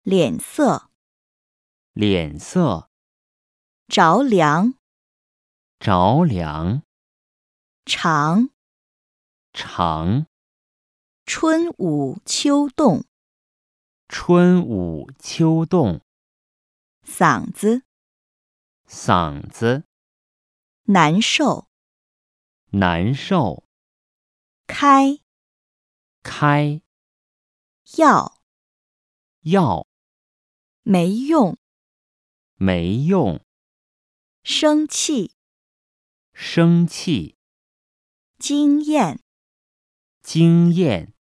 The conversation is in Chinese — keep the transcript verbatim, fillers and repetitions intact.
脸色， 脸色， 着凉， 着凉， 长， 长， 春捂秋冻， 春捂秋冻， 嗓子， 嗓子， 难受， 难受， 开， 开， 药， 药， 没用， 没用， 生气， 生气， 经验。 经验。